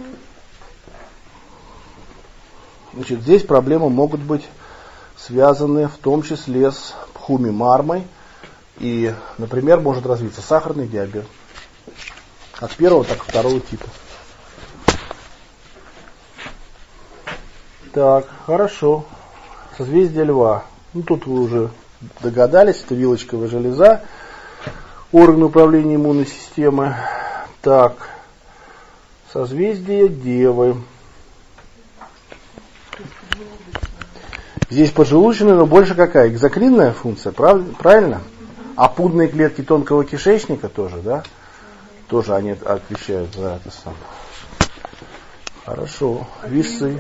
Speaker 1: Значит, здесь проблемы могут быть связаны в том числе с пхумимармой. И, например, может развиться сахарный диабет. Как первого, так и второго типа. Так, хорошо. Созвездие Льва. Ну, тут вы уже догадались, это вилочковая железа, орган управления иммунной системы. Так, созвездие Девы. Здесь поджелудочная, но больше какая? Экзокринная функция, правильно? А пудные клетки тонкого кишечника тоже, да? Тоже они отвечают за это самое. Хорошо. Весы.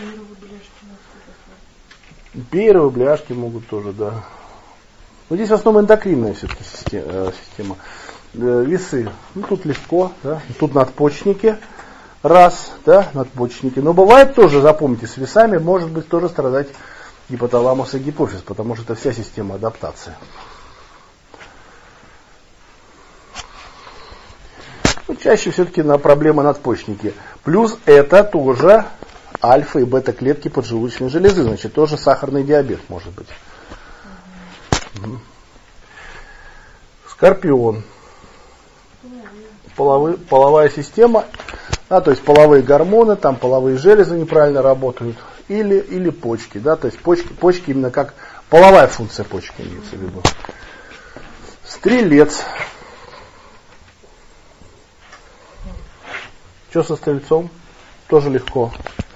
Speaker 1: Пейровые бляшки могут тоже, да. Но здесь в основном эндокринная все-таки система. Весы. Ну, тут легко, да. Тут надпочечники. Раз, да, надпочечники. Но бывает тоже, запомните, с весами может быть тоже страдать гипоталамус и гипофиз, потому что это вся система адаптации. Ну, чаще все-таки на проблемы надпочечники. Плюс это тоже альфа и бета клетки поджелудочной железы, значит тоже сахарный диабет может быть. Скорпион. Половая система, то есть половые гормоны, там половые железы неправильно работают, или почки, да, то есть почки именно как половая функция почки имеется в виду. Стрелец. Что со стрельцом? Тоже легко.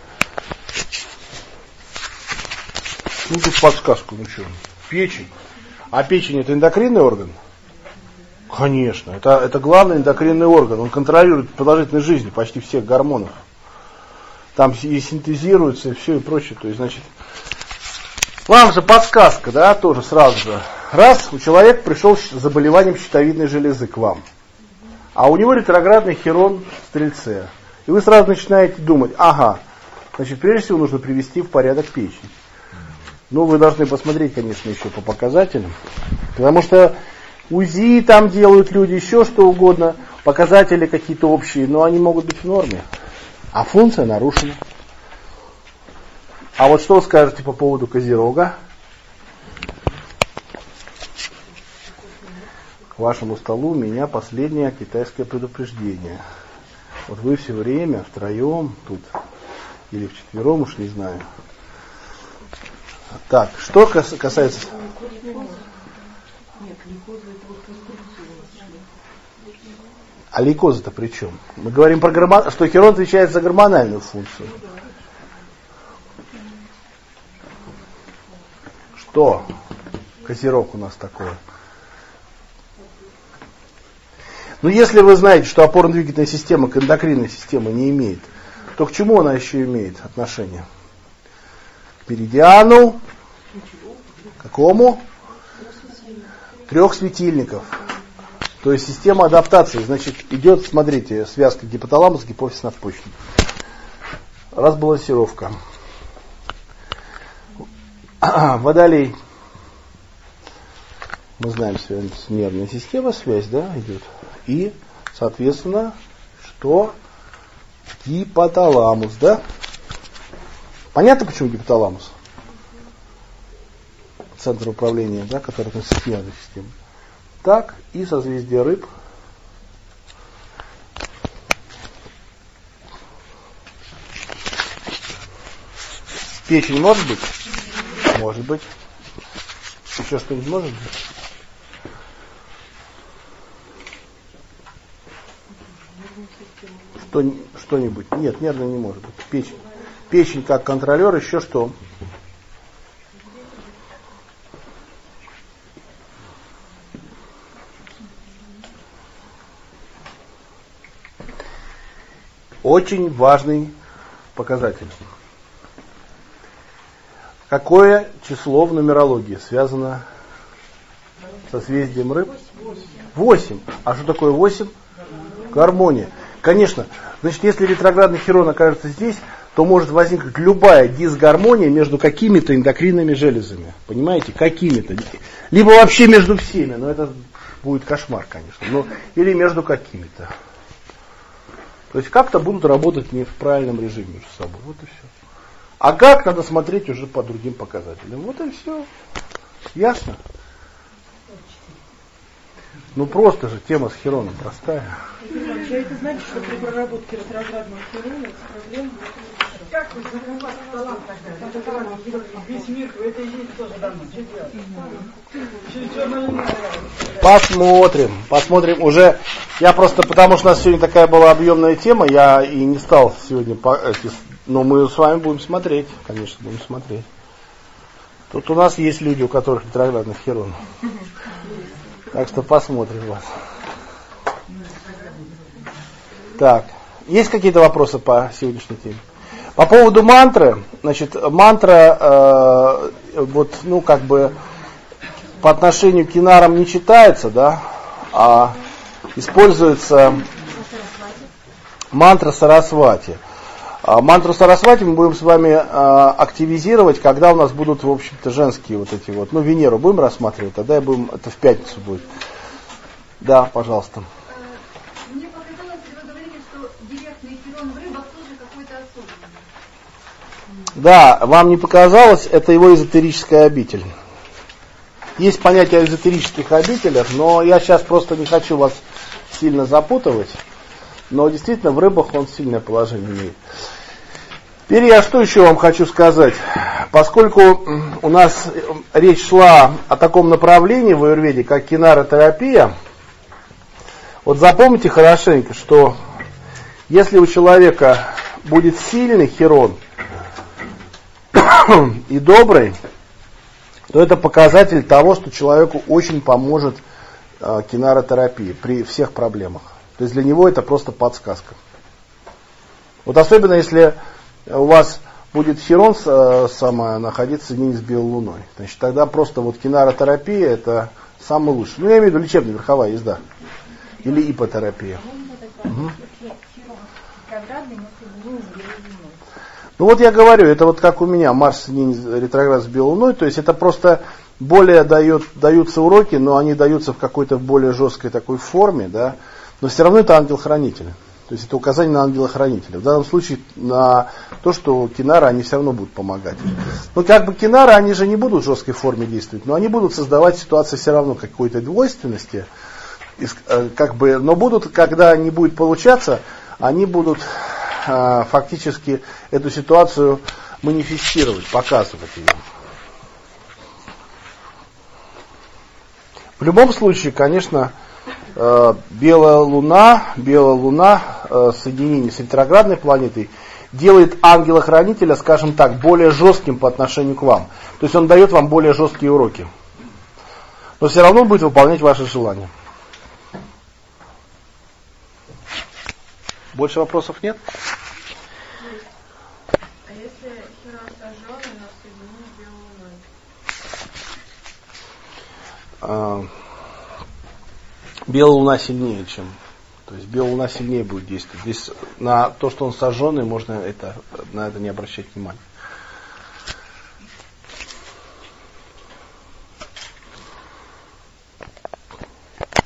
Speaker 1: Ну тут подсказку, ну что? Печень. А печень это эндокринный орган? Конечно, это главный эндокринный орган. Он контролирует продолжительность жизни почти всех гормонов. Там и синтезируется, и все, и прочее. То есть, значит, вам же подсказка, да, тоже сразу же. Раз, у человека пришел с заболеванием щитовидной железы к вам, а у него ретроградный хирон в Стрельце. И вы сразу начинаете думать, ага, значит, прежде всего нужно привести в порядок печень. Ну, вы должны посмотреть, конечно, еще по показателям. Потому что УЗИ там делают люди, еще что угодно, показатели какие-то общие, но они могут быть в норме. А функция нарушена. А вот что вы скажете по поводу Козерога? К вашему столу у меня последнее китайское предупреждение. Вот вы все время втроем тут, или вчетвером, уж не знаю. Так, что касается... А лейкоза-то при чем? Мы говорим про что хирон отвечает за гормональную функцию. Что? Козерог у нас такое. Ну, если вы знаете, что опорно-двигательная система к эндокринной системе не имеет, то к чему она еще имеет отношение? К меридиану? Какому? 3 светильников. То есть система адаптации. Значит, идет, смотрите, связка гипоталамус, гипофиз, надпочечник. Разбалансировка. Водолей. Мы знаем, с нервной системой связь, да, идет. И, соответственно, что? Гипоталамус, да? Понятно, почему гипоталамус? Центр управления, да, который относится к нервной системе. Так, и созвездие Рыб. Печень может быть? Может быть. Еще что-нибудь может быть? Что-нибудь? Нет, нервная не может быть. Печень. Печень как контролер, еще что? Очень важный показатель. Какое число в нумерологии связано со созвездием Рыб? 8. А что такое 8? Гармония. Конечно, значит, если ретроградный хирон окажется здесь, то может возникнуть любая дисгармония между какими-то эндокринными железами. Понимаете? Какими-то. Либо вообще между всеми. Но это будет кошмар, конечно. Но, или между какими-то. То есть как-то будут работать не в правильном режиме между собой. Вот и все. А как, надо смотреть уже по другим показателям. Вот и все. Ясно? Ну просто же тема с хироном простая.
Speaker 3: А это значит, что при проработке ретроградного хирона эти проблемы будут решаться.
Speaker 4: Как вы закрывать талант тогда? Весь мир в этой жизни тоже давно. Что делать?
Speaker 1: Посмотрим уже. Я просто, потому что у нас сегодня такая была объемная тема, я и не стал сегодня, но мы с вами будем смотреть, конечно, будем смотреть. Тут у нас есть люди, у которых ретроградных хиронов. Так что посмотрим вас. Так, есть какие-то вопросы по сегодняшней теме? По поводу мантры, значит, мантра, по отношению к кинарам не читается, да, а используется мантра Сарасвати. Мантру Сарасвати мы будем с вами активизировать, когда у нас будут, в общем-то, женские вот эти вот, Венеру будем рассматривать, тогда это в пятницу будет. Да, пожалуйста.
Speaker 5: Мне показалось, вы говорили, что директный хирон в рыбах тоже какой-то особенный.
Speaker 1: Да, вам не показалось, это его эзотерическая обитель. Есть понятие о эзотерических обителях, но я сейчас просто не хочу вас сильно запутывать. Но действительно в рыбах он сильное положение имеет. Теперь я что еще вам хочу сказать. Поскольку у нас речь шла о таком направлении в аюрведе, как кинаротерапия, вот запомните хорошенько, что если у человека будет сильный хирон и добрый, то это показатель того, что человеку очень поможет кинаротерапия при всех проблемах. То есть для него это просто подсказка. Вот особенно если у вас будет хирон находиться в соединении с белой луной. Значит, тогда просто вот кинаротерапия это самый лучший. Я имею в виду лечебная верховая езда. Или ипотерапия. Угу. Ну вот я говорю, это вот как у меня Марс ретроград с белой луной, то есть это просто более даются уроки, но они даются в какой-то более жесткой такой форме, да. Но все равно это ангел-хранитель. То есть это указание на ангела-хранителя. В данном случае на то, что кинары, они все равно будут помогать. Но кинары, они же не будут в жесткой форме действовать, но они будут создавать ситуацию все равно какой-то двойственности. Но будут, когда не будет получаться, они будут фактически эту ситуацию манифестировать, показывать ее. В любом случае, конечно, белая луна соединение с ретроградной планетой делает ангела-хранителя, скажем так, более жестким по отношению к вам. То есть он дает вам более жесткие уроки. Но все равно будет выполнять ваши желания. Больше вопросов нет?
Speaker 5: А если хирон сожженный, но соединение с белой луной?
Speaker 1: Белая луна сильнее, чем. То есть белая луна сильнее будет действовать. Здесь на то, что он сожженный, можно на это не обращать внимания.